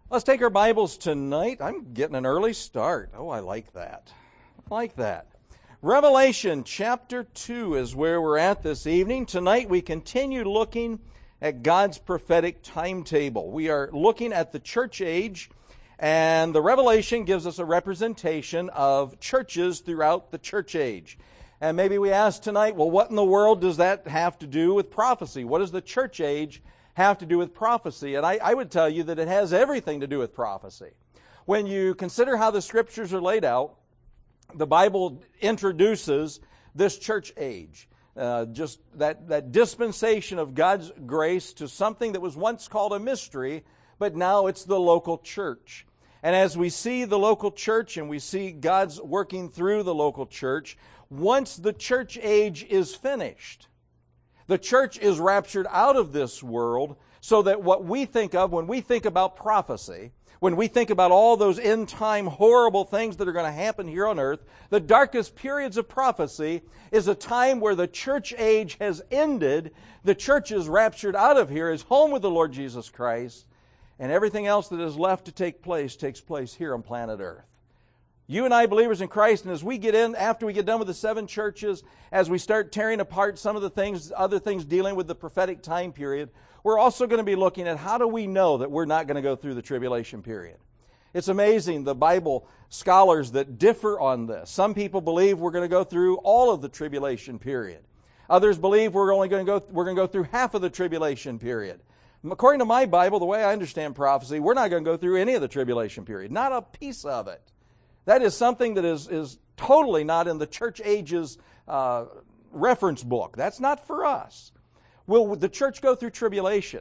Let's take our Bibles tonight. I'm getting an early start. Oh, I like that. I like that. Revelation chapter 2 is where we're at this evening. Tonight we continue looking at God's prophetic timetable. We are looking at the church age, and the Revelation gives us a representation of churches throughout the church age. And maybe we ask tonight, well, what in the world does that have to do with prophecy? What does the church age have to do with prophecy? And I would tell you that it has everything to do with prophecy. When you consider how the Scriptures are laid out, the Bible introduces this church age, just that dispensation of God's grace to something that was once called a mystery, but now it's the local church. And as we see the local church and we see God's working through the local church, once the church age is finished, the church is raptured out of this world, so that what we think of when we think about prophecy, when we think about all those end-time horrible things that are going to happen here on earth, the darkest periods of prophecy is a time where the church age has ended, the church is raptured out of here, is home with the Lord Jesus Christ, and everything else that is left to take place takes place here on planet earth. You and I, believers in Christ, and as we get in, after we get done with the 7 churches, as we start tearing apart some of the things, other things dealing with the prophetic time period, we're also going to be looking at how do we know that we're not going to go through the tribulation period. It's amazing, the Bible scholars that differ on this. Some people believe we're going to go through all of the tribulation period. Others believe we're going to go through half of the tribulation period. According to my Bible, the way I understand prophecy, we're not going to go through any of the tribulation period, not a piece of it. That is something that is totally not in the church age's reference book. That's not for us. Will the church go through tribulation?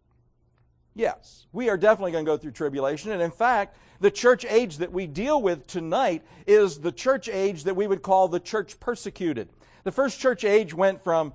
Yes, we are definitely going to go through tribulation. And in fact, the church age that we deal with tonight is the church age that we would call the church persecuted. The first church age went from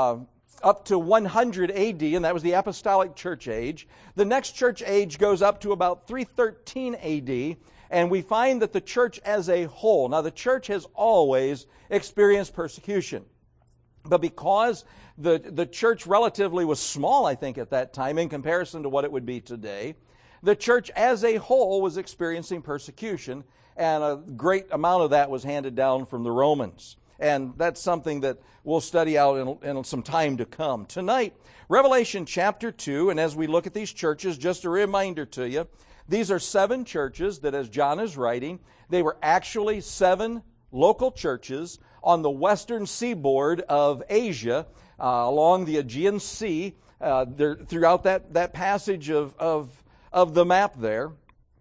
up to 100 AD, and that was the apostolic church age. The next church age goes up to about 313 AD, and we find that the church as a whole, now the church has always experienced persecution, but because the church relatively was small, I think, at that time in comparison to what it would be today, the church as a whole was experiencing persecution, and a great amount of that was handed down from the Romans. And that's something that we'll study out in some time to come. Tonight, Revelation chapter 2, and as we look at these churches, just a reminder to you, these are 7 churches that, as John is writing, they were actually 7 local churches on the western seaboard of Asia, along the Aegean Sea, throughout that passage of the map there.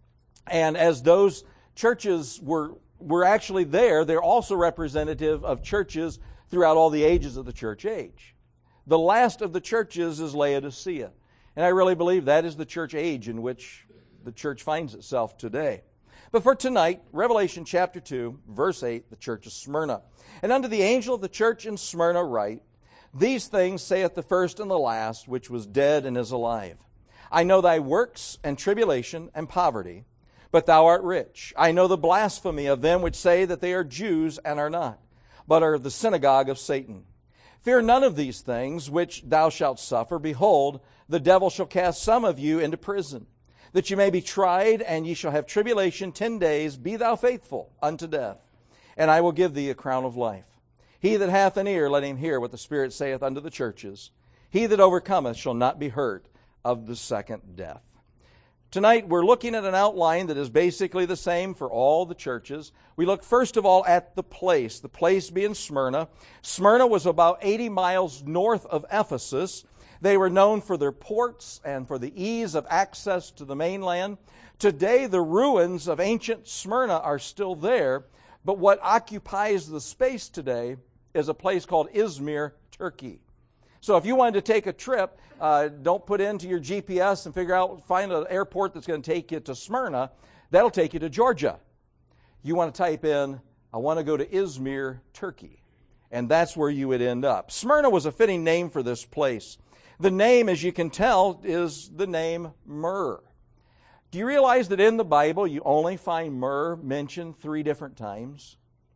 And as those churches were actually there, they're also representative of churches throughout all the ages of the church age. The last of the churches is Laodicea. And I really believe that is the church age in which the church finds itself today. But for tonight, Revelation chapter 2, verse 8, the church of Smyrna. And unto the angel of the church in Smyrna write, These things saith the first and the last, which was dead and is alive. I know thy works and tribulation and poverty, but thou art rich. I know the blasphemy of them which say that they are Jews and are not, but are the synagogue of Satan. Fear none of these things which thou shalt suffer. Behold, the devil shall cast some of you into prison, that you may be tried, and ye shall have tribulation 10 days. Be thou faithful unto death, and I will give thee a crown of life. He that hath an ear, let him hear what the Spirit saith unto the churches. He that overcometh shall not be hurt of the second death. Tonight we're looking at an outline that is basically the same for all the churches. We look first of all at the place being Smyrna. Smyrna was about 80 miles north of Ephesus. They were known for their ports and for the ease of access to the mainland. Today the ruins of ancient Smyrna are still there, but what occupies the space today is a place called Izmir, Turkey. So if you wanted to take a trip, don't put into your GPS and find an airport that's going to take you to Smyrna. That'll take you to Georgia. You want to type in, I want to go to Izmir, Turkey. And that's where you would end up. Smyrna was a fitting name for this place. The name, as you can tell, is the name myrrh. Do you realize that in the Bible you only find myrrh mentioned 3 different times?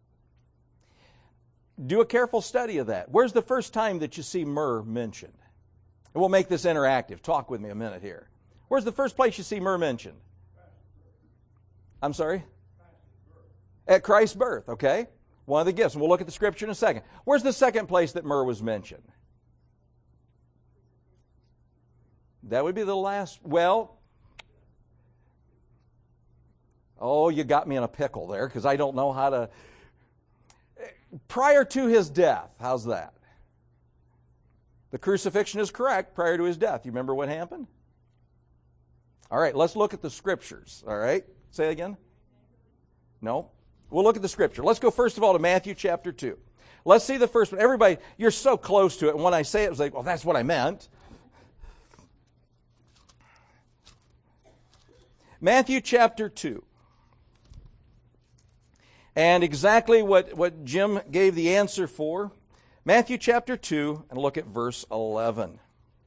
Do a careful study of that. Where's the first time that you see myrrh mentioned? And we'll make this interactive. Talk with me a minute here. Where's the first place you see myrrh mentioned? I'm sorry? At Christ's birth, okay? One of the gifts. And we'll look at the scripture in a second. Where's the second place that myrrh was mentioned? That would be the last. Well, oh, you got me in a pickle there because I don't know how to. Prior to his death, how's that? The crucifixion is correct prior to his death. You remember what happened? All right, let's look at the scriptures. All right, say it again. No. We'll look at the scripture. Let's go first of all to Matthew chapter 2. Let's see the first one. Everybody, you're so close to it. And when I say it, it was like, well, that's what I meant. Matthew chapter 2. And exactly what Jim gave the answer for. Matthew chapter 2, and look at verse 11.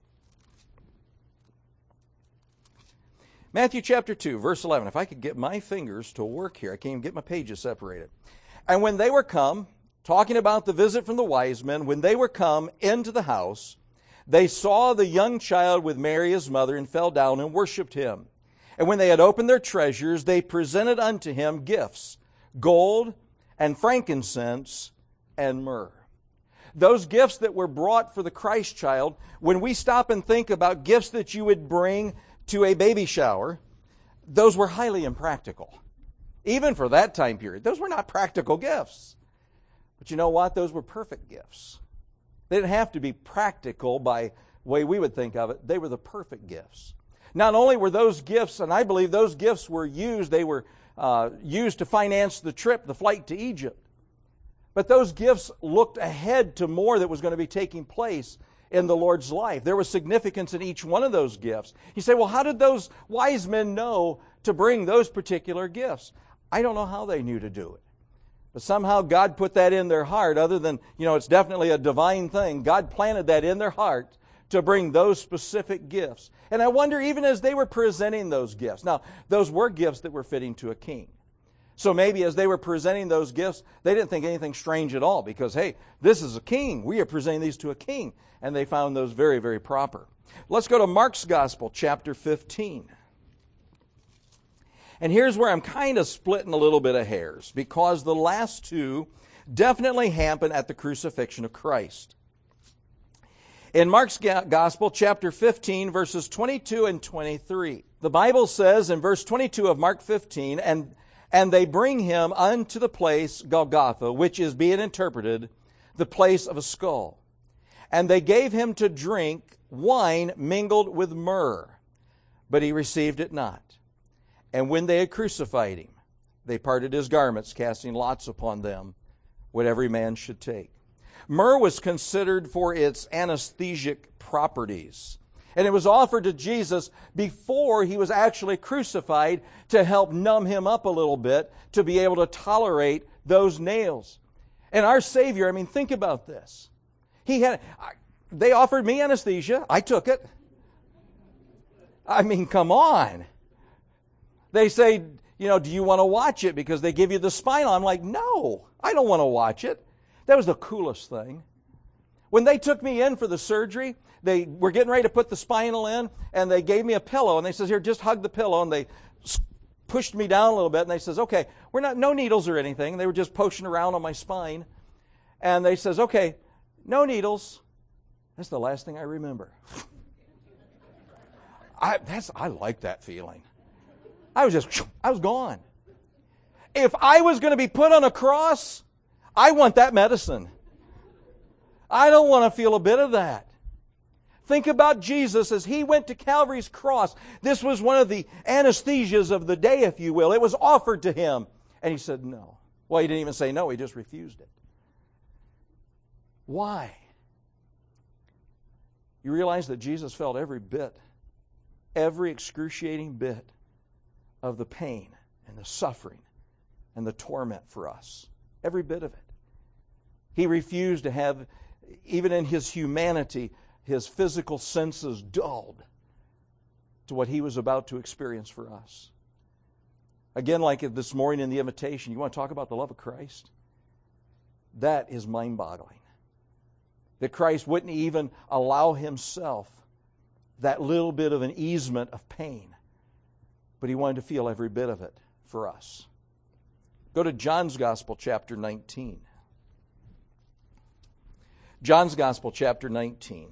Matthew chapter 2, verse 11. If I could get my fingers to work here, I can't even get my pages separated. And when they were come, talking about the visit from the wise men, when they were come into the house, they saw the young child with Mary his mother, and fell down and worshipped him. And when they had opened their treasures, they presented unto him gifts, gold and frankincense and myrrh. Those gifts that were brought for the Christ child, when we stop and think about gifts that you would bring to a baby shower, those were highly impractical. Even for that time period, those were not practical gifts. But you know what? Those were perfect gifts. They didn't have to be practical by the way we would think of it. They were the perfect gifts. Not only were those gifts, and I believe those gifts were used, they were used to finance the trip, the flight to Egypt. But those gifts looked ahead to more that was going to be taking place in the Lord's life. There was significance in each one of those gifts. You say, well, how did those wise men know to bring those particular gifts? I don't know how they knew to do it. But somehow God put that in their heart, other than, it's definitely a divine thing. God planted that in their heart to bring those specific gifts. And I wonder, even as they were presenting those gifts, now, those were gifts that were fitting to a king. So maybe as they were presenting those gifts, they didn't think anything strange at all because, hey, this is a king. We are presenting these to a king. And they found those very, very proper. Let's go to Mark's Gospel, chapter 15. And here's where I'm kind of splitting a little bit of hairs because the last two definitely happened at the crucifixion of Christ. In Mark's Gospel, chapter 15, verses 22 and 23, the Bible says in verse 22 of Mark 15, and they bring him unto the place Golgotha, which is being interpreted, the place of a skull. And they gave him to drink wine mingled with myrrh, but he received it not. And when they had crucified him, they parted his garments, casting lots upon them, what every man should take. Myrrh was considered for its anesthetic properties. And it was offered to Jesus before he was actually crucified to help numb him up a little bit to be able to tolerate those nails. And our Savior, think about this. They offered me anesthesia. I took it. Come on. They say, do you want to watch it? Because they give you the spinal. I'm like, no, I don't want to watch it. That was the coolest thing. When they took me in for the surgery, they were getting ready to put the spinal in, and they gave me a pillow, and they says, here, just hug the pillow, and they pushed me down a little bit, and they says, okay, no needles or anything. They were just poking around on my spine, and they says, okay, no needles. That's the last thing I remember. I like that feeling. I was gone. If I was going to be put on a cross, I want that medicine. I don't want to feel a bit of that. Think about Jesus as he went to Calvary's cross. This was one of the anesthesias of the day, if you will. It was offered to him. And he said no. Well, he didn't even say no. He just refused it. Why? You realize that Jesus felt every excruciating bit of the pain and the suffering and the torment for us. Every bit of it. He refused to have, even in his humanity, his physical senses dulled to what he was about to experience for us. Again, like this morning in the invitation, you want to talk about the love of Christ? That is mind-boggling. That Christ wouldn't even allow himself that little bit of an easement of pain, but he wanted to feel every bit of it for us. Go to John's Gospel, chapter 19. John's Gospel, chapter 19.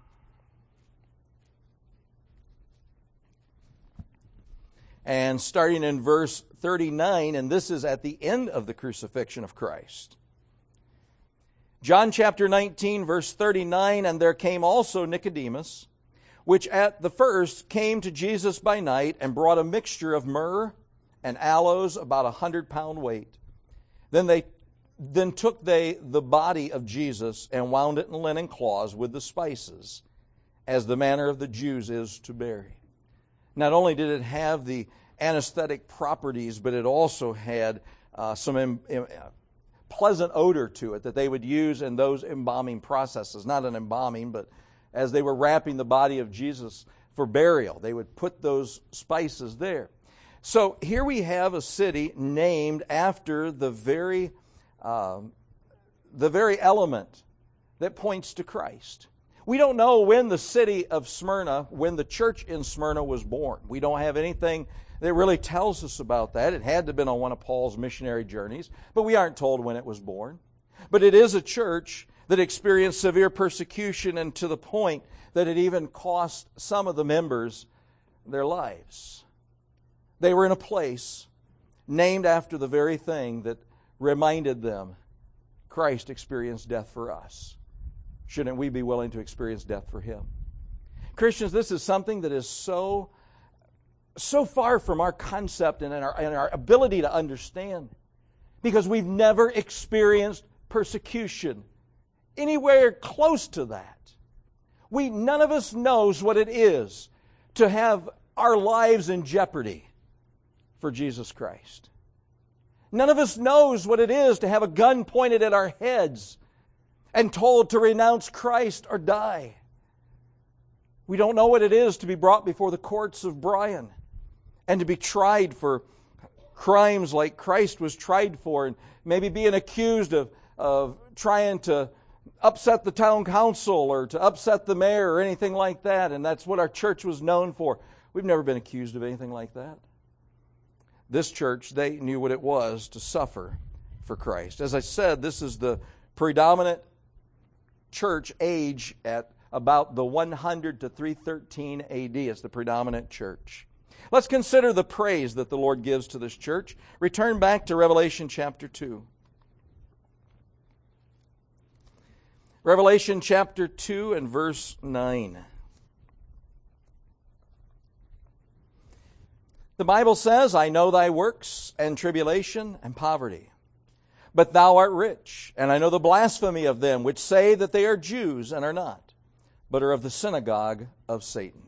And starting in verse 39, and this is at the end of the crucifixion of Christ. John chapter 19, verse 39, and there came also Nicodemus, which at the first came to Jesus by night, and brought a mixture of myrrh and aloes, about 100-pound weight. Then took they the body of Jesus, and wound it in linen cloths with the spices, as the manner of the Jews is to bury. Not only did it have the anesthetic properties, but it also had some pleasant odor to it that they would use in those embalming processes. Not an embalming, but as they were wrapping the body of Jesus for burial, they would put those spices there. So here we have a city named after the very element that points to Christ. We don't know when the city of Smyrna, when the church in Smyrna was born. We don't have anything that really tells us about that. It had to have been on one of Paul's missionary journeys, but we aren't told when it was born. But it is a church that experienced severe persecution, and to the point that it even cost some of the members their lives. They were in a place named after the very thing that reminded them Christ experienced death for us. Shouldn't we be willing to experience death for Him? Christians, this is something that is so far from our concept and our ability to understand, because we've never experienced persecution anywhere close to that. None of us knows what it is to have our lives in jeopardy for Jesus Christ. None of us knows what it is to have a gun pointed at our heads and told to renounce Christ or die. We don't know what it is to be brought before the courts of Brian and to be tried for crimes like Christ was tried for, and maybe being accused of trying to upset the town council or to upset the mayor or anything like that, and that's what our church was known for. We've never been accused of anything like that. This church, they knew what it was to suffer for Christ. As I said, this is the predominant church age at about the 100 to 313 AD. It's the predominant church. Let's consider the praise that the Lord gives to this church. Return back to Revelation chapter 2. Revelation chapter 2 and verse 9. The Bible says, I know thy works and tribulation and poverty. But thou art rich, and I know the blasphemy of them which say that they are Jews and are not, but are of the synagogue of Satan.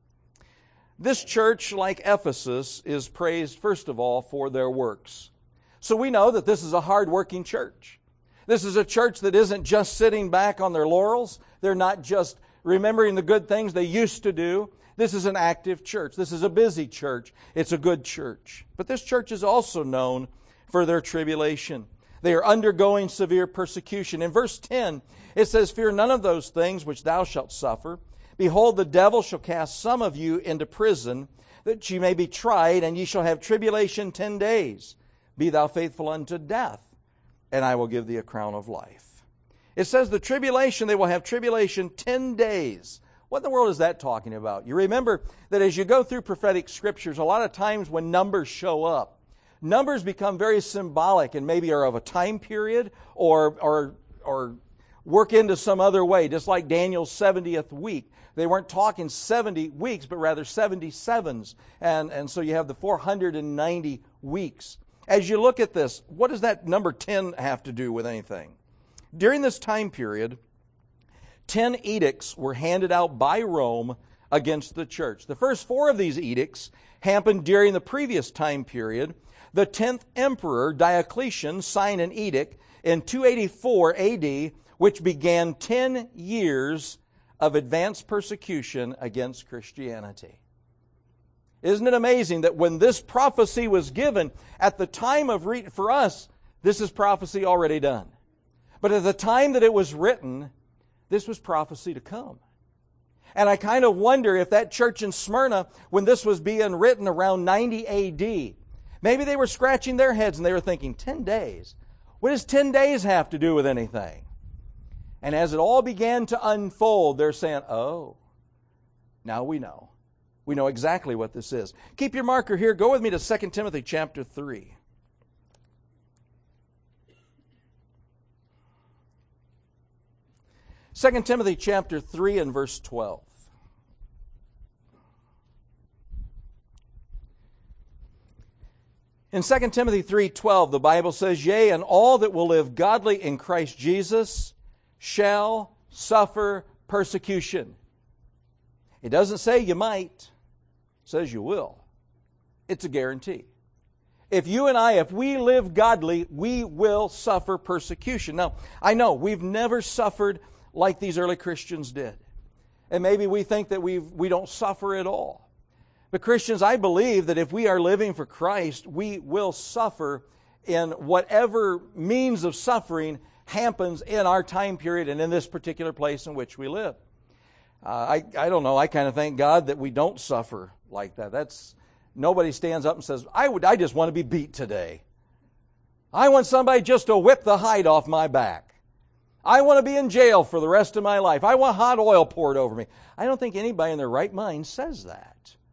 This church, like Ephesus, is praised first of all for their works. So we know that this is a hard-working church. This is a church that isn't just sitting back on their laurels. They're not just remembering the good things they used to do. This is an active church. This is a busy church. It's a good church. But this church is also known for their tribulation. They are undergoing severe persecution. In verse 10, it says, Fear none of those things which thou shalt suffer. Behold, the devil shall cast some of you into prison, that ye may be tried, and ye shall have tribulation 10 days. Be thou faithful unto death, and I will give thee a crown of life. It says the tribulation, they will have tribulation 10 days. What in the world is that talking about? You remember that as you go through prophetic scriptures, a lot of times when numbers show up, numbers become very symbolic and maybe are of a time period or work into some other way, just like Daniel's 70th week. They weren't talking 70 weeks, but rather 77s. And so you have the 490 weeks. As you look at this, what does that number 10 have to do with anything? During this time period, 10 edicts were handed out by Rome against the church. The first 4 of these edicts happened during the previous time period. The 10th emperor, Diocletian, signed an edict in 284 AD, which began 10 years of advanced persecution against Christianity. Isn't it amazing that when this prophecy was given, at the time of for us, this is prophecy already done. But at the time that it was written, this was prophecy to come. And I kind of wonder if that church in Smyrna, when this was being written around 90 AD, Maybe they were scratching their heads and they were thinking, 10 days? What does 10 days have to do with anything? And as it all began to unfold, they're saying, oh, now we know. We know exactly what this is. Keep your marker here. Go with me to 2 Timothy chapter 3. Second Timothy chapter 3 and verse 12. In 2 Timothy 3:12, the Bible says, "Yea, and all that will live godly in Christ Jesus shall suffer persecution." It doesn't say you might. It says you will. It's a guarantee. If you and I, if we live godly, we will suffer persecution. Now, I know we've never suffered like these early Christians did. And maybe we think that we don't suffer at all. But Christians, I believe that if we are living for Christ, we will suffer in whatever means of suffering happens in our time period and in this particular place in which we live. I don't know. I kind of thank God that we don't suffer like that. Nobody stands up and says, I just want to be beat today. I want somebody just to whip the hide off my back. I want to be in jail for the rest of my life. I want hot oil poured over me. I don't think anybody in their right mind says that.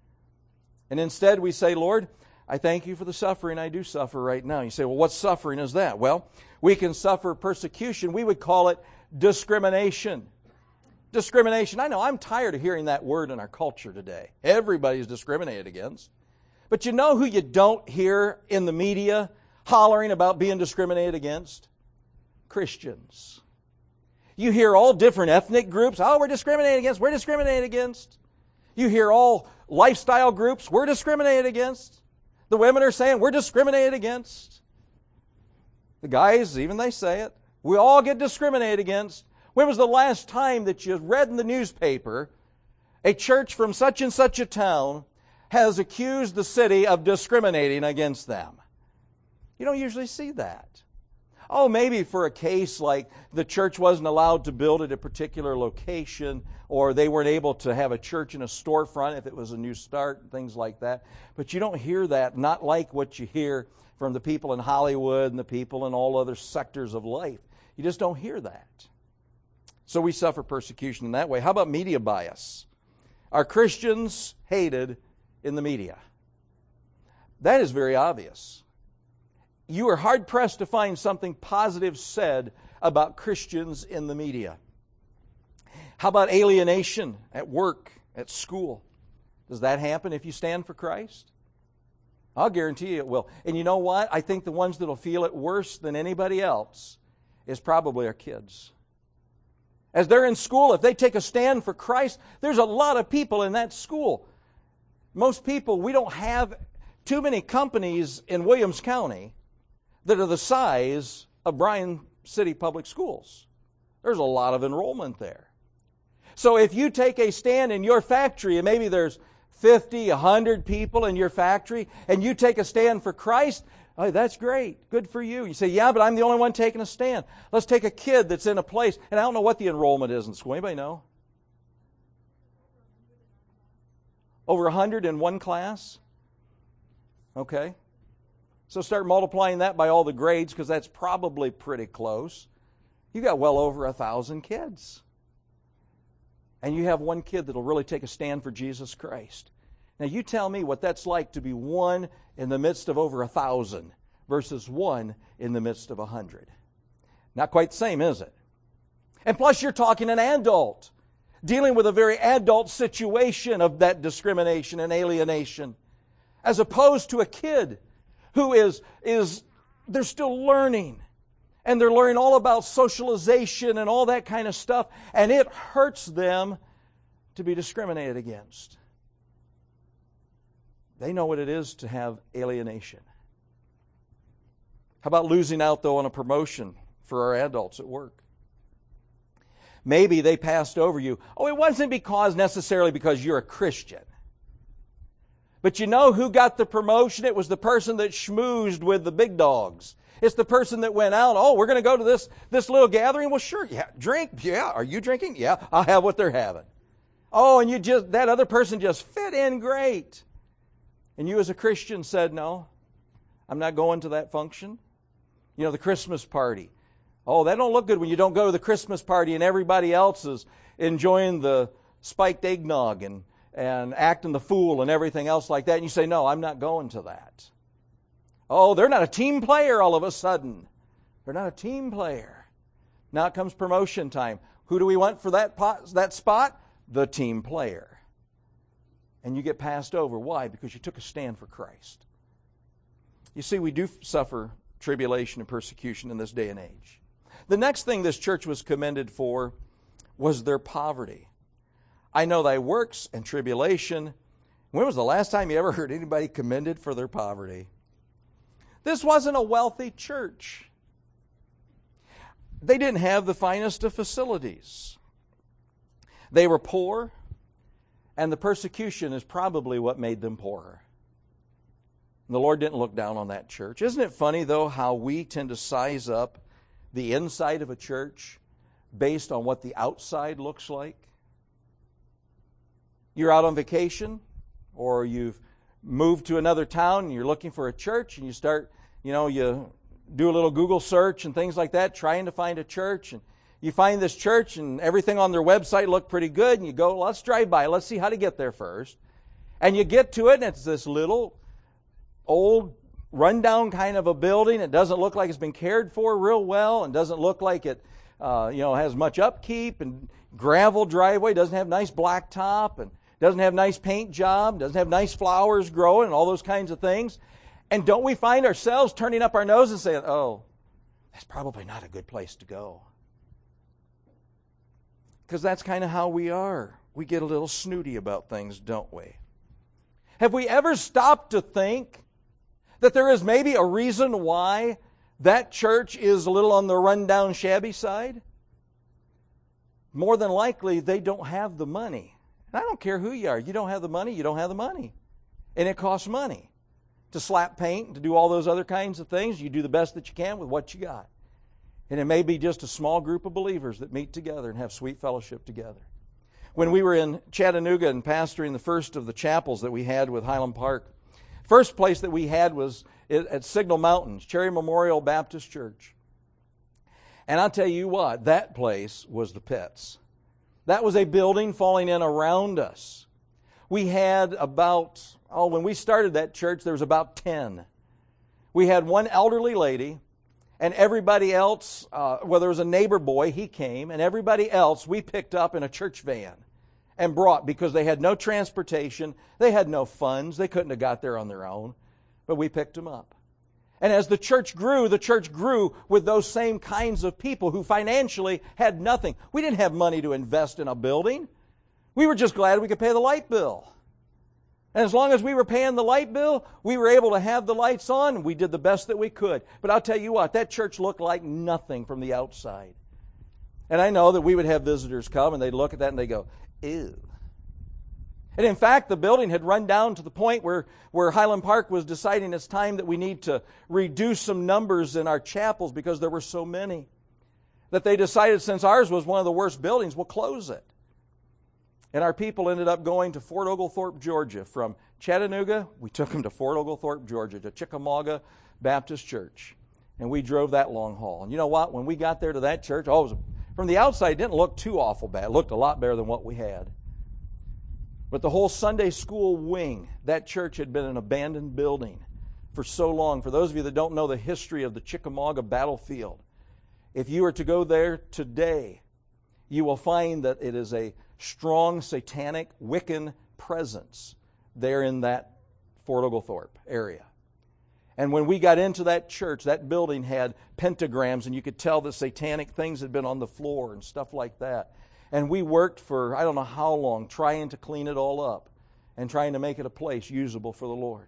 And instead we say, Lord, I thank you for the suffering I do suffer right now. You say, well, what suffering is that? Well, we can suffer persecution. We would call it discrimination. Discrimination. I know, I'm tired of hearing that word in our culture today. Everybody's discriminated against. But you know who you don't hear in the media hollering about being discriminated against? Christians. You hear all different ethnic groups, oh, we're discriminated against, we're discriminated against. You hear all lifestyle groups, we're discriminated against. The women are saying, we're discriminated against. The guys, even they say it. We all get discriminated against. When was the last time that you read in the newspaper a church from such and such a town has accused the city of discriminating against them? You don't usually see that. Oh, maybe for a case like the church wasn't allowed to build at a particular location, or they weren't able to have a church in a storefront if it was a new start, things like that. But you don't hear that, not like what you hear from the people in Hollywood and the people in all other sectors of life. You just don't hear that. So we suffer persecution in that way. How about media bias? Are Christians hated in the media? That is very obvious. You are hard-pressed to find something positive said about Christians in the media. How about alienation at work, at school? Does that happen if you stand for Christ? I'll guarantee you it will. And you know what? I think the ones that will feel it worse than anybody else is probably our kids. As they're in school, if they take a stand for Christ, there's a lot of people in that school. Most people, we don't have too many companies in Williams County that are the size of Bryan City Public Schools. There's a lot of enrollment there. So if you take a stand in your factory, and maybe there's 50, 100 people in your factory, and you take a stand for Christ, oh, that's great. Good for you. You say, yeah, but I'm the only one taking a stand. Let's take a kid that's in a place, and I don't know what the enrollment is in school. Anybody know? Over 100 in one class? Okay. So start multiplying that by all the grades, because that's probably pretty close. You got well over 1,000 kids. And you have one kid that'll really take a stand for Jesus Christ. Now you tell me what that's like to be one in the midst of over 1,000 versus one in the midst of 100. Not quite the same, is it? And plus you're talking an adult, dealing with a very adult situation of that discrimination and alienation, as opposed to a kid who they're still learning. And they're learning all about socialization and all that kind of stuff. And it hurts them to be discriminated against. They know what it is to have alienation. How about losing out, though, on a promotion for our adults at work? Maybe they passed over you. Oh, it wasn't necessarily because you're a Christian. But you know who got the promotion? It was the person that schmoozed with the big dogs. It's the person that went out, oh, we're going to go to this little gathering. Well, sure, yeah, drink. Yeah, are you drinking? Yeah, I'll have what they're having. Oh, and that other person just fit in great. And you as a Christian said, no, I'm not going to that function. You know, the Christmas party. Oh, that don't look good when you don't go to the Christmas party and everybody else is enjoying the spiked eggnog and acting the fool and everything else like that. And you say, no, I'm not going to that. Oh, they're not a team player all of a sudden. They're not a team player. Now it comes promotion time. Who do we want for that spot? The team player. And you get passed over. Why? Because you took a stand for Christ. You see, we do suffer tribulation and persecution in this day and age. The next thing this church was commended for was their poverty. I know thy works and tribulation. When was the last time you ever heard anybody commended for their poverty? This wasn't a wealthy church. They didn't have the finest of facilities. They were poor, and the persecution is probably what made them poorer. The Lord didn't look down on that church. Isn't it funny, though, how we tend to size up the inside of a church based on what the outside looks like? You're out on vacation, or you've moved to another town and you're looking for a church, and you start, you do a little Google search and things like that, trying to find a church, and you find this church and everything on their website looked pretty good, and you go, let's drive by, let's see how to get there first. And you get to it, and it's this little old, rundown kind of a building. It doesn't look like it's been cared for real well, and doesn't look like it has much upkeep, and gravel driveway, doesn't have nice blacktop, and doesn't have nice paint job, doesn't have nice flowers growing, and all those kinds of things. And don't we find ourselves turning up our nose and saying, oh, that's probably not a good place to go? Because that's kind of how we are. We get a little snooty about things, don't we? Have we ever stopped to think that there is maybe a reason why that church is a little on the rundown, shabby side? More than likely, they don't have the money. And I don't care who you are. You don't have the money, you don't have the money. And it costs money to slap paint and to do all those other kinds of things. You do the best that you can with what you got. And it may be just a small group of believers that meet together and have sweet fellowship together. When we were in Chattanooga and pastoring the first of the chapels that we had with Highland Park, first place that we had was at Signal Mountains, Cherry Memorial Baptist Church. And I'll tell you what, that place was the pits. That was a building falling in around us. We had when we started that church, there was about 10. We had one elderly lady, and everybody else, there was a neighbor boy, he came, and everybody else we picked up in a church van and brought, because they had no transportation, they had no funds, they couldn't have got there on their own, but we picked them up. And as the church grew with those same kinds of people who financially had nothing. We didn't have money to invest in a building. We were just glad we could pay the light bill. And as long as we were paying the light bill, we were able to have the lights on, and we did the best that we could. But I'll tell you what, that church looked like nothing from the outside. And I know that we would have visitors come, and they'd look at that and they'd go, ew. And in fact, the building had run down to the point where Highland Park was deciding it's time that we need to reduce some numbers in our chapels because there were so many. That they decided, since ours was one of the worst buildings, we'll close it. And our people ended up going to Fort Oglethorpe, Georgia. From Chattanooga, we took them to Fort Oglethorpe, Georgia, to Chickamauga Baptist Church. And we drove that long haul. And you know what? When we got there to that church, from the outside, it didn't look too awful bad. It looked a lot better than what we had. But the whole Sunday school wing, that church had been an abandoned building for so long. For those of you that don't know the history of the Chickamauga battlefield, if you were to go there today, you will find that it is a strong satanic Wiccan presence there in that Fort Oglethorpe area. And when we got into that church, that building had pentagrams, and you could tell the satanic things had been on the floor and stuff like that. And we worked for I don't know how long trying to clean it all up and trying to make it a place usable for the Lord.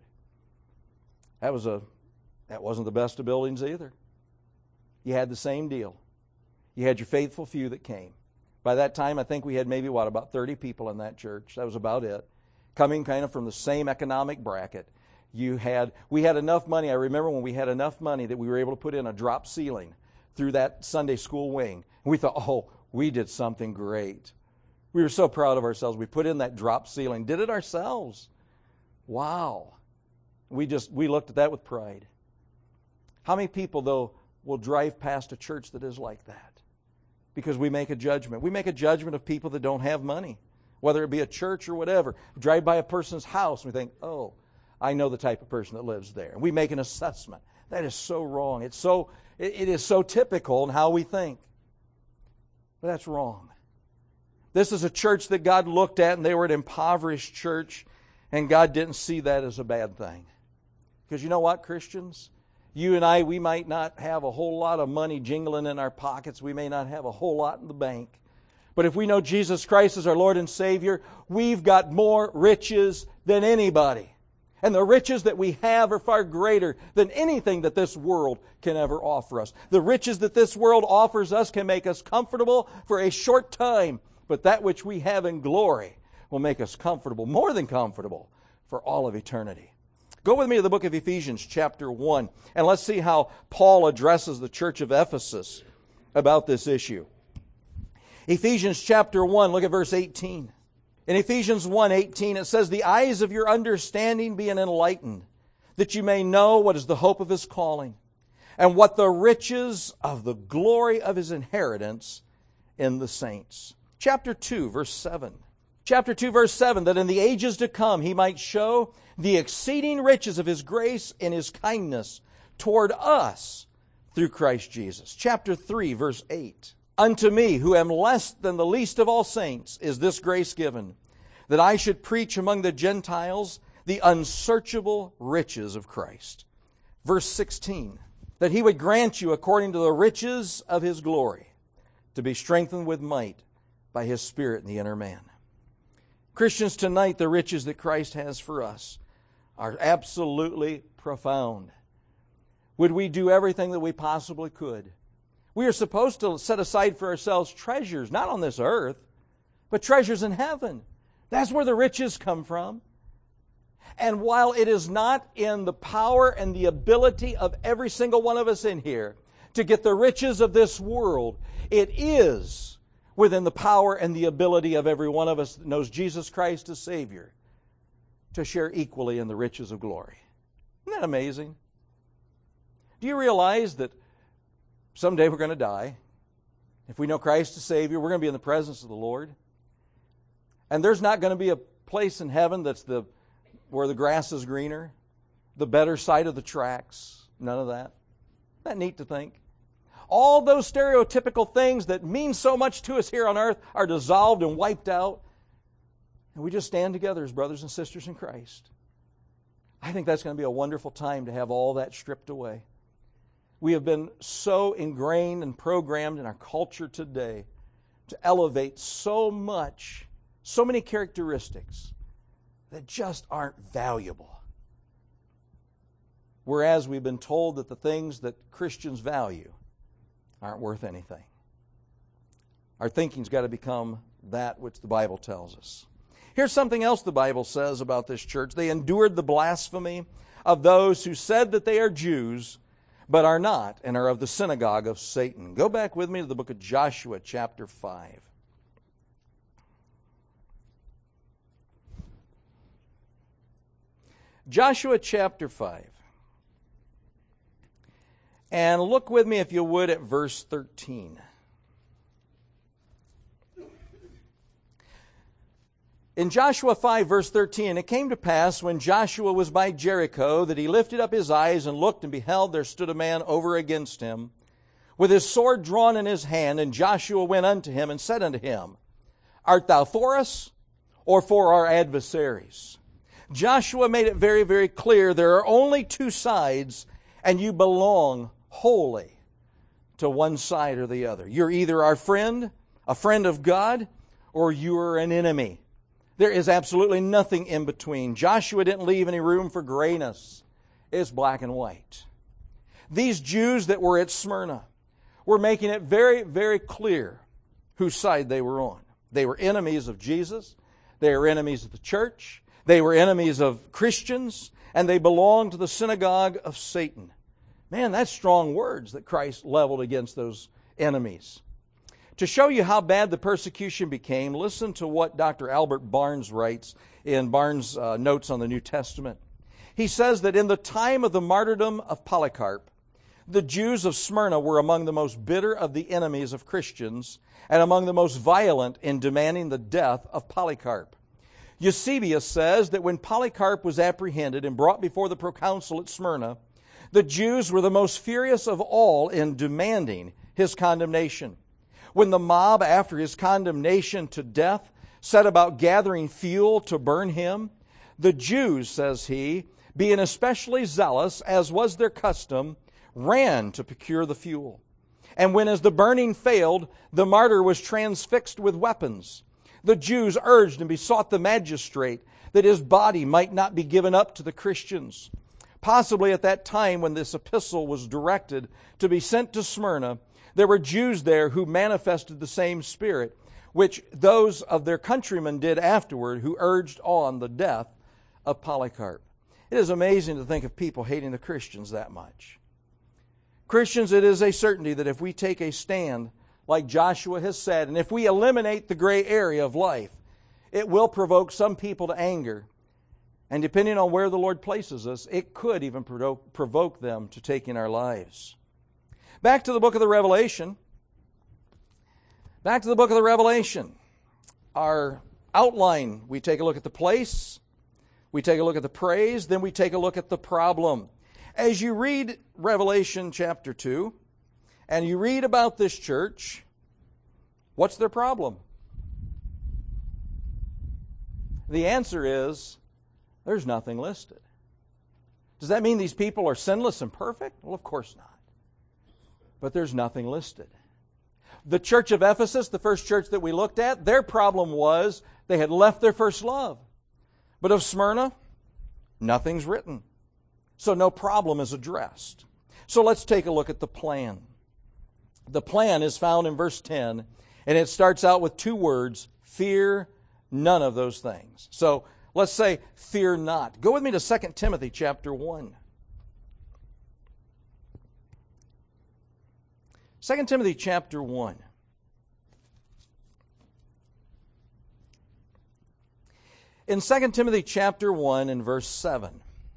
That wasn't the best of buildings either. You had the same deal. You had your faithful few that came. By that time, I think we had maybe, about 30 people in that church. That was about it. Coming kind of from the same economic bracket. We had enough money. I remember when we had enough money that we were able to put in a drop ceiling through that Sunday school wing. And we thought, we did something great. We were so proud of ourselves. We put in that drop ceiling. Did it ourselves. Wow. We looked at that with pride. How many people, though, will drive past a church that is like that? Because we make a judgment. We make a judgment of people that don't have money, whether it be a church or whatever. We drive by a person's house and we think, oh, I know the type of person that lives there. And we make an assessment. That is so wrong. It is so typical in how we think. But that's wrong. This is a church that God looked at, and they were an impoverished church, and God didn't see that as a bad thing. Because you know what, Christians? You and I, we might not have a whole lot of money jingling in our pockets. We may not have a whole lot in the bank. But if we know Jesus Christ as our Lord and Savior, we've got more riches than anybody. And the riches that we have are far greater than anything that this world can ever offer us. The riches that this world offers us can make us comfortable for a short time, but that which we have in glory will make us comfortable, more than comfortable, for all of eternity. Go with me to the book of Ephesians chapter 1, and let's see how Paul addresses the church of Ephesus about this issue. Ephesians chapter 1, look at verse 18. In Ephesians 1:18 it says, "The eyes of your understanding being enlightened, that you may know what is the hope of His calling, and what the riches of the glory of His inheritance in the saints." Chapter 2, verse 7. Chapter 2, verse 7, "That in the ages to come He might show the exceeding riches of His grace in His kindness toward us through Christ Jesus." Chapter 3, verse 8. "Unto me, who am less than the least of all saints, is this grace given, that I should preach among the Gentiles the unsearchable riches of Christ." Verse 16, "That He would grant you according to the riches of His glory, to be strengthened with might by His Spirit in the inner man." Christians, tonight the riches that Christ has for us are absolutely profound. Would we do everything that we possibly could? We are supposed to set aside for ourselves treasures, not on this earth, but treasures in heaven. That's where the riches come from. And while it is not in the power and the ability of every single one of us in here to get the riches of this world, it is within the power and the ability of every one of us that knows Jesus Christ as Savior to share equally in the riches of glory. Isn't that amazing? Do you realize that someday we're going to die? If we know Christ as Savior, we're going to be in the presence of the Lord. And there's not going to be a place in heaven that's where the grass is greener, the better side of the tracks. None of that. Isn't that neat to think? All those stereotypical things that mean so much to us here on earth are dissolved and wiped out. And we just stand together as brothers and sisters in Christ. I think that's going to be a wonderful time to have all that stripped away. We have been so ingrained and programmed in our culture today to elevate so much, so many characteristics that just aren't valuable. Whereas we've been told that the things that Christians value aren't worth anything. Our thinking's got to become that which the Bible tells us. Here's something else the Bible says about this church. They endured the blasphemy of those who said that they are Jews, but are not, and are of the synagogue of Satan. Go back with me to the book of Joshua, chapter 5. Joshua, chapter 5. And look with me, if you would, at verse 13. In Joshua 5, verse 13, "It came to pass when Joshua was by Jericho that he lifted up his eyes and looked, and beheld, there stood a man over against him, with his sword drawn in his hand. And Joshua went unto him and said unto him, Art thou for us, or for our adversaries? Joshua made it very, very clear there are only two sides, and you belong wholly to one side or the other. You're either our friend, a friend of God, or you are an enemy. There is absolutely nothing in between. Joshua didn't leave any room for grayness. It's black and white. These Jews that were at Smyrna were making it very, very clear whose side they were on. They were enemies of Jesus. They were enemies of the church. They were enemies of Christians. And they belonged to the synagogue of Satan. Man, that's strong words that Christ leveled against those enemies. To show you how bad the persecution became, listen to what Dr. Albert Barnes writes in Barnes' Notes on the New Testament. He says that in the time of the martyrdom of Polycarp, The Jews of Smyrna were among the most bitter of the enemies of Christians and among the most violent in demanding the death of Polycarp. Eusebius says that when Polycarp was apprehended and brought before the proconsul at Smyrna, the Jews were the most furious of all in demanding his condemnation. When the mob, after his condemnation to death, set about gathering fuel to burn him, the Jews, says he, being especially zealous, as was their custom, ran to procure the fuel. And when, as the burning failed, the martyr was transfixed with weapons, the Jews urged and besought the magistrate that his body might not be given up to the Christians. Possibly at that time when this epistle was directed to be sent to Smyrna, there were Jews there who manifested the same spirit, which those of their countrymen did afterward, who urged on the death of Polycarp. It is amazing to think of people hating the Christians that much. Christians, it is a certainty that if we take a stand, like Joshua has said, and if we eliminate the gray area of life, it will provoke some people to anger. And depending on where the Lord places us, it could even provoke them to take in our lives. Back to the book of the Revelation. Back to the book of the Revelation. Our outline, we take a look at the place, we take a look at the praise, then we take a look at the problem. As you read Revelation chapter 2, and you read about this church, what's their problem? The answer is, there's nothing listed. Does that mean these people are sinless and perfect? Well, of course not. But there's nothing listed. The church of Ephesus, the first church that we looked at, their problem was they had left their first love. But of Smyrna, nothing's written. So no problem is addressed. So let's take a look at the plan. The plan is found in verse 10, and it starts out with two words, fear none of those things. So let's say, fear not. Go with me to 2 Timothy chapter 1. 2 Timothy chapter 1. In 2 Timothy chapter 1 and verse 7,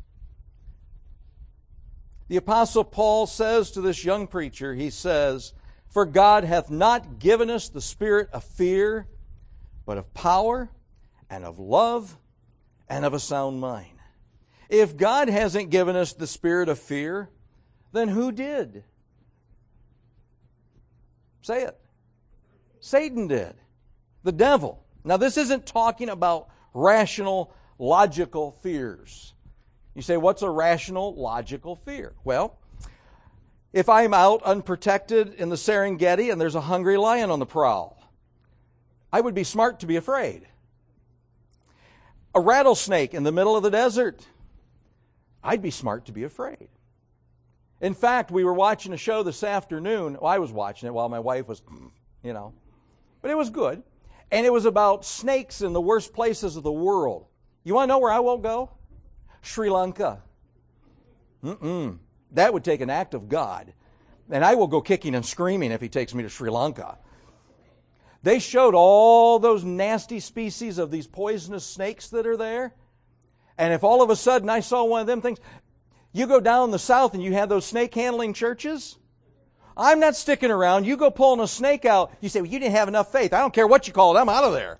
the Apostle Paul says to this young preacher, he says, "For God hath not given us the spirit of fear, but of power and of love and of a sound mind." If God hasn't given us the spirit of fear, then who did? Say it. Satan did. The devil. Now this isn't talking about rational, logical fears. You say, what's a rational, logical fear? Well, if I'm out unprotected in the Serengeti and there's a hungry lion on the prowl, I would be smart to be afraid. A rattlesnake in the middle of the desert, I'd be smart to be afraid. In fact, we were watching a show this afternoon. Well, I was watching it while my wife was, but it was good. And it was about snakes in the worst places of the world. You want to know where I won't go? Sri Lanka. That would take an act of God. And I will go kicking and screaming if he takes me to Sri Lanka. They showed all those nasty species of these poisonous snakes that are there. And if all of a sudden I saw one of them things, you go down the south and you have those snake handling churches. I'm not sticking around. You go pulling a snake out. You say, well, you didn't have enough faith. I don't care what you call it. I'm out of there.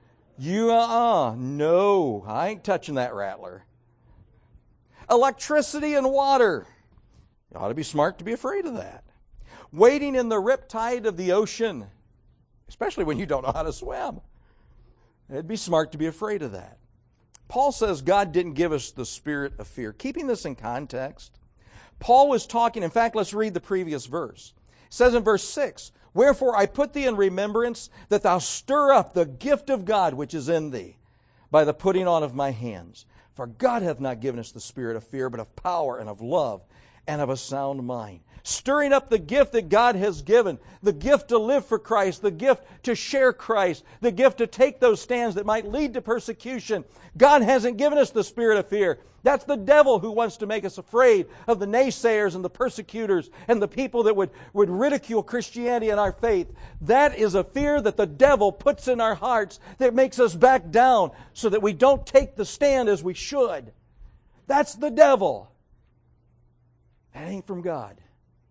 No, I ain't touching that rattler. Electricity and water. You ought to be smart to be afraid of that. Wading in the riptide of the ocean, especially when you don't know how to swim. It'd be smart to be afraid of that. Paul says God didn't give us the spirit of fear. Keeping this in context, Paul was talking, in fact, let's read the previous verse. It says in verse 6, "Wherefore I put thee in remembrance that thou stir up the gift of God which is in thee by the putting on of my hands. For God hath not given us the spirit of fear, but of power and of love and of a sound mind." Stirring up the gift that God has given, the gift to live for Christ, the gift to share Christ, the gift to take those stands that might lead to persecution. God hasn't given us the spirit of fear. That's the devil who wants to make us afraid of the naysayers and the persecutors and the people that would ridicule Christianity and our faith. That is a fear that the devil puts in our hearts that makes us back down so that we don't take the stand as we should. That's the devil. That ain't from God.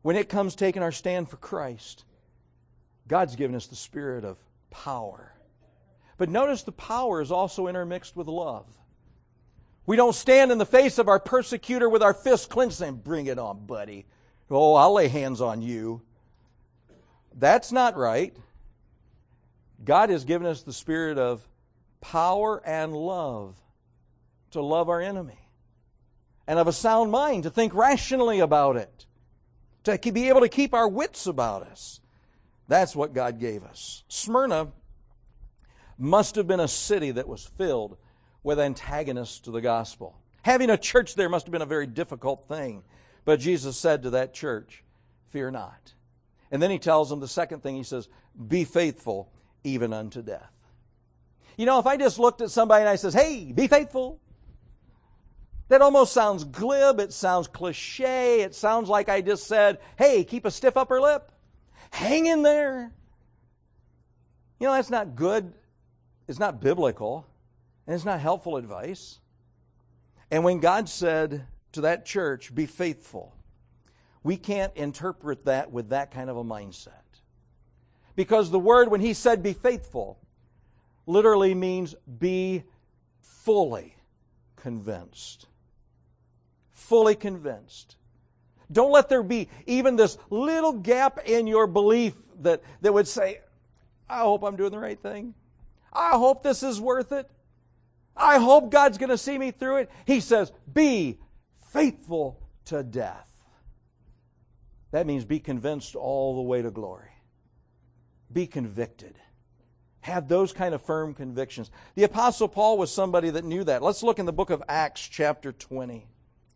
when it comes taking our stand for Christ, God's given us the spirit of power. But notice the power is also intermixed with love. We don't stand in the face of our persecutor with our fists clenched saying, "Bring it on, buddy. Oh, I'll lay hands on you." That's not right. God has given us the spirit of power and love to love our enemy, and of a sound mind to think rationally about it, to be able to keep our wits about us. That's what God gave us. Smyrna must have been a city that was filled with antagonists to the gospel. Having a church there must have been a very difficult thing. But Jesus said to that church, "Fear not." And then He tells them the second thing. He says, "Be faithful even unto death." You know, if I just looked at somebody and I says, "Hey, be faithful," that almost sounds glib. It sounds cliche. It sounds like I just said, "Hey, keep a stiff upper lip. Hang in there." You know, that's not good. It's not biblical. And it's not helpful advice. And when God said to that church, "Be faithful," we can't interpret that with that kind of a mindset. Because the word, when He said, "Be faithful," literally means be fully convinced. Fully convinced. Don't let there be even this little gap in your belief that would say, "I hope I'm doing the right thing. I hope this is worth it. I hope God's going to see me through it." He says, "Be faithful to death." That means be convinced all the way to glory. Be convicted. Have those kind of firm convictions. The Apostle Paul was somebody that knew that. Let's look in the book of Acts chapter 20.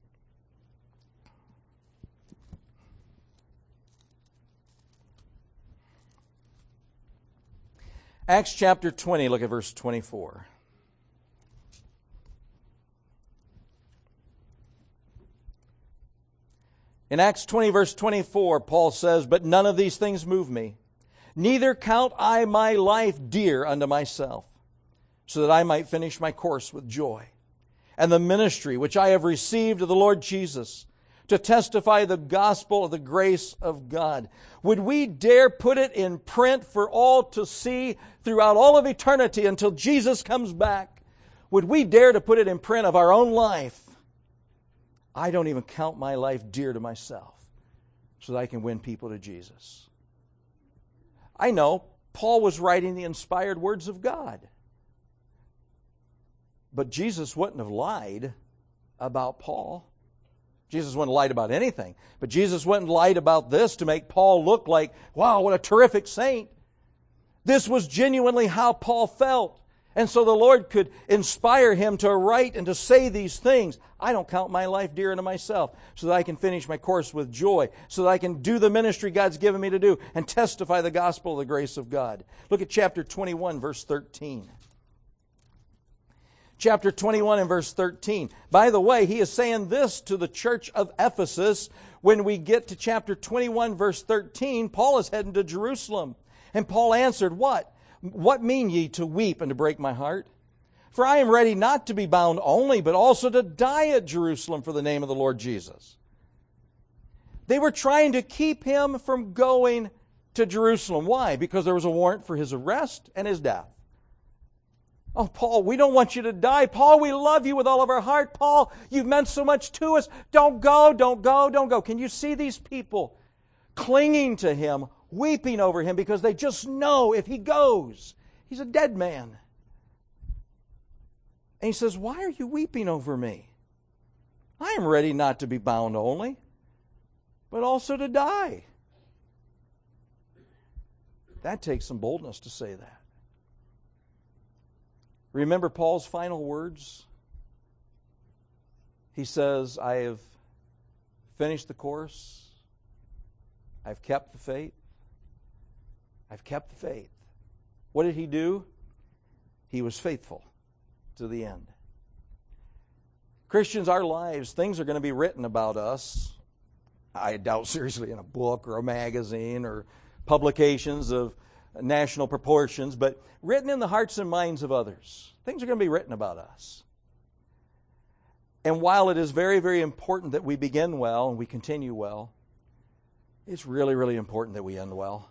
Acts chapter 20, look at verse 24. In Acts 20, verse 24, Paul says, "But none of these things move me. Neither count I my life dear unto myself, so that I might finish my course with joy, and the ministry which I have received of the Lord Jesus, to testify the gospel of the grace of God." Would we dare put it in print for all to see throughout all of eternity until Jesus comes back? Would we dare to put it in print of our own life? I don't even count my life dear to myself so that I can win people to Jesus. I know Paul was writing the inspired words of God. But Jesus wouldn't have lied about Paul. Jesus wouldn't have lied about anything. But Jesus wouldn't have lied about this to make Paul look like, wow, what a terrific saint. This was genuinely how Paul felt. And so the Lord could inspire him to write and to say these things. I don't count my life dear unto myself so that I can finish my course with joy, so that I can do the ministry God's given me to do and testify the gospel of the grace of God. Look at chapter 21, verse 13. Chapter 21 and verse 13. By the way, he is saying this to the church of Ephesus. When we get to chapter 21, verse 13, Paul is heading to Jerusalem. And Paul answered, "What? What mean ye to weep and to break my heart? For I am ready not to be bound only, but also to die at Jerusalem for the name of the Lord Jesus." They were trying to keep him from going to Jerusalem. Why? Because there was a warrant for his arrest and his death. "Oh, Paul, we don't want you to die. Paul, we love you with all of our heart. Paul, you've meant so much to us. Don't go, don't go, don't go." Can you see these people clinging to him, weeping over him because they just know if he goes, he's a dead man? And he says, "Why are you weeping over me? I am ready not to be bound only, but also to die." That takes some boldness to say that. Remember Paul's final words? He says, "I have finished the course. I've kept the faith. I've kept the faith." What did he do? He was faithful to the end. Christians, our lives, things are going to be written about us. I doubt seriously in a book or a magazine or publications of national proportions, but written in the hearts and minds of others. Things are going to be written about us. And while it is very, very important that we begin well and we continue well, It's really, really important that we end well.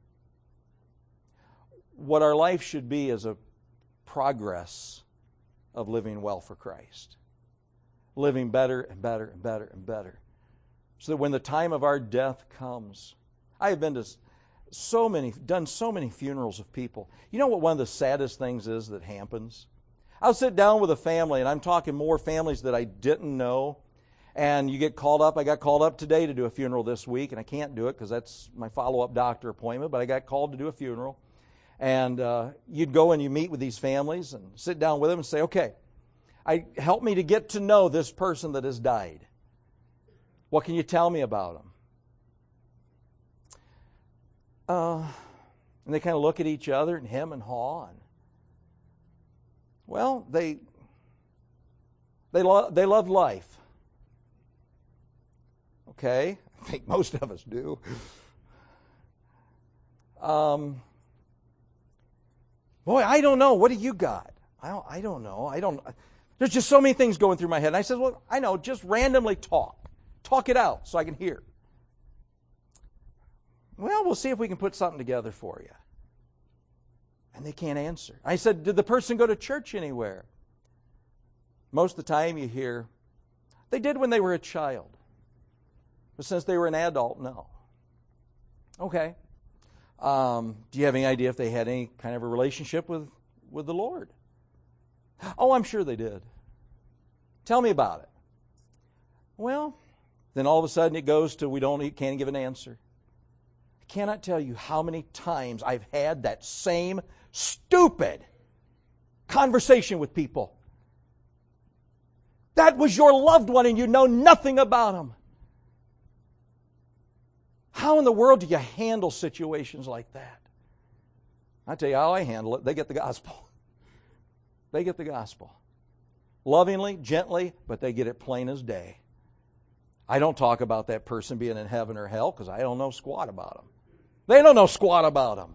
What our life should be is a progress of living well for Christ. Living better and better and better and better. So that when the time of our death comes, I have been to done so many funerals of people. You know what one of the saddest things is that happens? I'll sit down with a family, and I'm talking more families that I didn't know, and you get called up. I got called up today to do a funeral this week, and I can't do it because that's my follow-up doctor appointment, but I got called to do a funeral. And you'd go and you meet with these families and sit down with them and say, okay, help me to get to know this person that has died. What can you tell me about them? And they kind of look at each other and hem and haw. And, well, they loved life. Okay? I think most of us do. Boy, I don't know. What do you got? I don't know. There's just so many things going through my head. And I said, well, I know. Just randomly talk. Talk it out so I can hear. Well, we'll see if we can put something together for you. And they can't answer. I said, did the person go to church anywhere? Most of the time you hear, they did when they were a child. But since they were an adult, no. Okay. Do you have any idea if they had any kind of a relationship with the Lord? Oh, I'm sure they did. Tell me about it. Well, then all of a sudden it goes to can't give an answer. I cannot tell you how many times I've had that same stupid conversation with people. That was your loved one and you know nothing about them. How in the world do you handle situations like that? I tell you how I handle it. They get the gospel. They get the gospel. Lovingly, gently, but they get it plain as day. I don't talk about that person being in heaven or hell because I don't know squat about them. They don't know squat about them.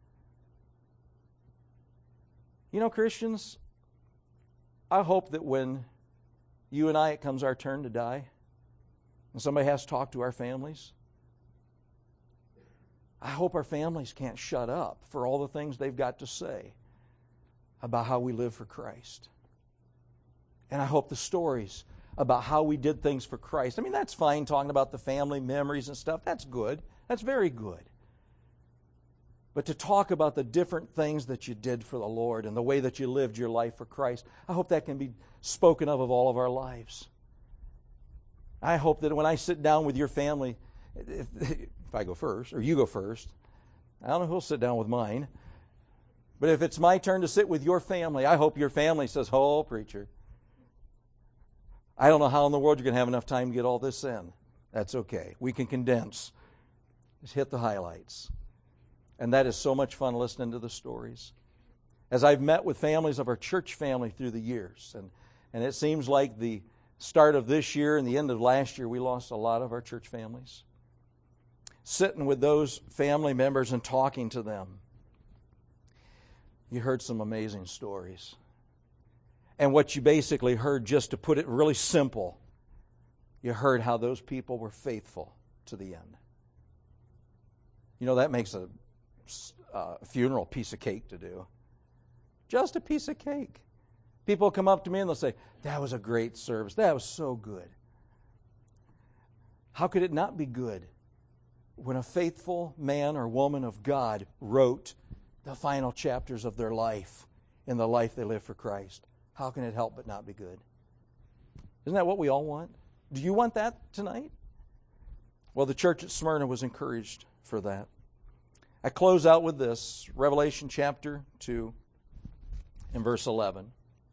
You know, Christians, I hope that when you and I, it comes our turn to die, and somebody has to talk to our families, I hope our families can't shut up for all the things they've got to say about how we live for Christ. And I hope the stories about how we did things for Christ. I mean, that's fine talking about the family memories and stuff. That's good. That's very good. But to talk about the different things that you did for the Lord and the way that you lived your life for Christ, I hope that can be spoken of all of our lives. I hope that when I sit down with your family, if I go first, or you go first, I don't know who'll sit down with mine, but if it's my turn to sit with your family, I hope your family says, oh, preacher, I don't know how in the world you're going to have enough time to get all this in. That's okay. We can condense. Just hit the highlights. And that is so much fun listening to the stories. As I've met with families of our church family through the years, and it seems like the start of this year and the end of last year, we lost a lot of our church families. Sitting with those family members and talking to them, you heard some amazing stories. And what you basically heard, just to put it really simple, you heard how those people were faithful to the end. You know, that makes a funeral piece of cake to do. Just a piece of cake. People come up to me and they'll say, that was a great service. That was so good. How could it not be good when a faithful man or woman of God wrote the final chapters of their life in the life they live for Christ? How can it help but not be good? Isn't that what we all want? Do you want that tonight? Well, the church at Smyrna was encouraged for that. I close out with this, Revelation chapter 2 and verse 11.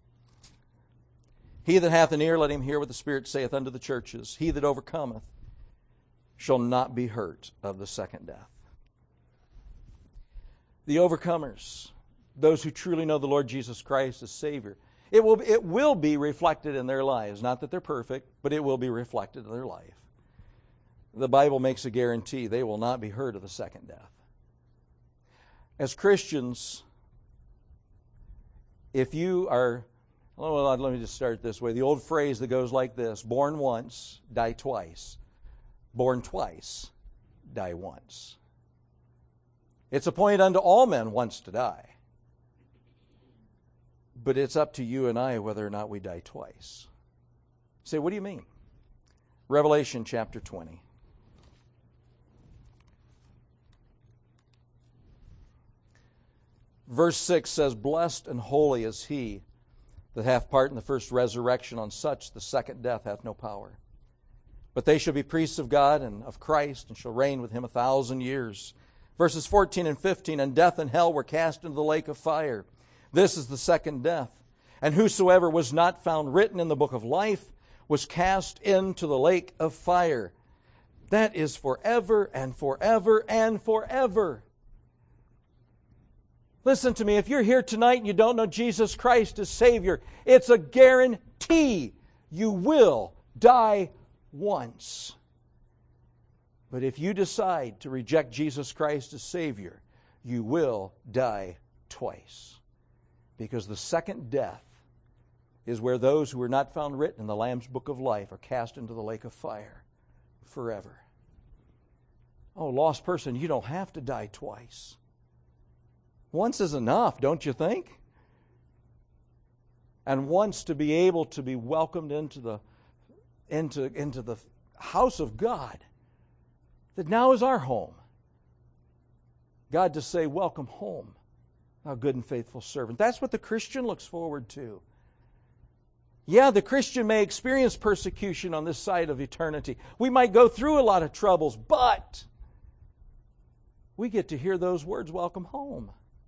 He that hath an ear, let him hear what the Spirit saith unto the churches. He that overcometh shall not be hurt of the second death. The overcomers, those who truly know the Lord Jesus Christ as Savior, it will be reflected in their lives. Not that they're perfect, but it will be reflected in their life. The Bible makes a guarantee they will not be hurt of the second death. As Christians, if you are, let me just start this way. The old phrase that goes like this: born once, die twice. Born twice, die once. It's appointed unto all men once to die. But it's up to you and I whether or not we die twice. Say, what do you mean? Revelation chapter 20. Verse 6 says, Blessed and holy is he that hath part in the first resurrection. On such the second death hath no power. But they shall be priests of God and of Christ, and shall reign with him 1,000 years. Verses 14 and 15, And death and hell were cast into the lake of fire. This is the second death. And whosoever was not found written in the book of life was cast into the lake of fire. That is forever and forever and forever. Listen to me, if you're here tonight and you don't know Jesus Christ as Savior, it's a guarantee you will die once. But if you decide to reject Jesus Christ as Savior, you will die twice. Because the second death is where those who are not found written in the Lamb's book of life are cast into the lake of fire forever. Oh, lost person, you don't have to die twice. Once is enough, don't you think? And once to be able to be welcomed into the house of God, that now is our home. God to say, welcome home, thou good and faithful servant. That's what the Christian looks forward to. Yeah, the Christian may experience persecution on this side of eternity. We might go through a lot of troubles, but we get to hear those words, welcome home.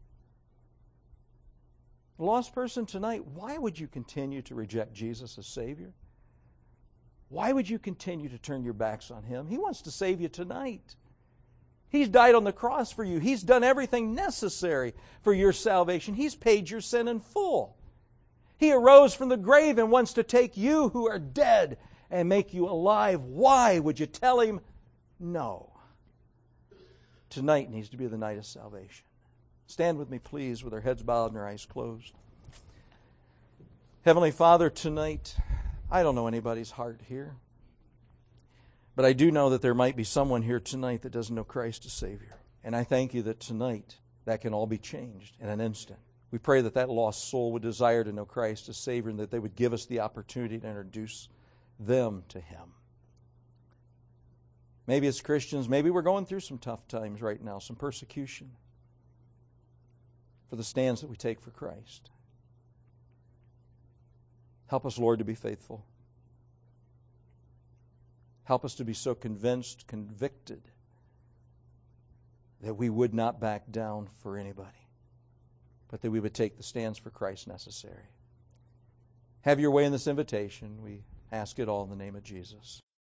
Lost person tonight, why would you continue to reject Jesus as Savior? Why would you continue to turn your backs on Him? He wants to save you tonight. He's died on the cross for you. He's done everything necessary for your salvation. He's paid your sin in full. He arose from the grave and wants to take you who are dead and make you alive. Why would you tell Him no? Tonight needs to be the night of salvation. Stand with me, please, with our heads bowed and our eyes closed. Heavenly Father, tonight, I don't know anybody's heart here, but I do know that there might be someone here tonight that doesn't know Christ as Savior. And I thank you that tonight that can all be changed in an instant. We pray that that lost soul would desire to know Christ as Savior and that they would give us the opportunity to introduce them to Him. Maybe as Christians, maybe we're going through some tough times right now, some persecution for the stands that we take for Christ. Help us, Lord, to be faithful. Help us to be so convinced, convicted, that we would not back down for anybody, but that we would take the stands for Christ necessary. Have your way in this invitation. We ask it all in the name of Jesus.